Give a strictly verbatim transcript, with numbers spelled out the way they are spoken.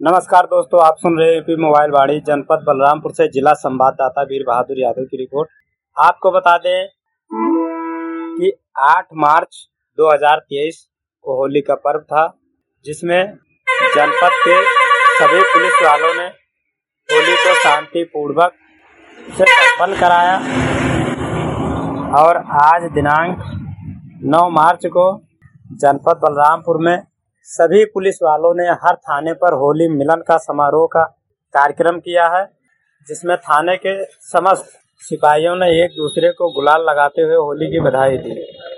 नमस्कार दोस्तों, आप सुन रहे हैं यूपी मोबाइल वाणी जनपद बलरामपुर से जिला संवाददाता वीर बहादुर यादव की रिपोर्ट। आपको बता दें कि आठ मार्च दो हज़ार तेईस को होली का पर्व था, जिसमें जनपद के सभी पुलिस वालों ने होली को शांतिपूर्वक से संपन्न कराया। और आज दिनांक नौ मार्च को जनपद बलरामपुर में सभी पुलिस वालों ने हर थाने पर होली मिलन का समारोह का कार्यक्रम किया है, जिसमें थाने के समस्त सिपाहियों ने एक दूसरे को गुलाल लगाते हुए होली की बधाई दी।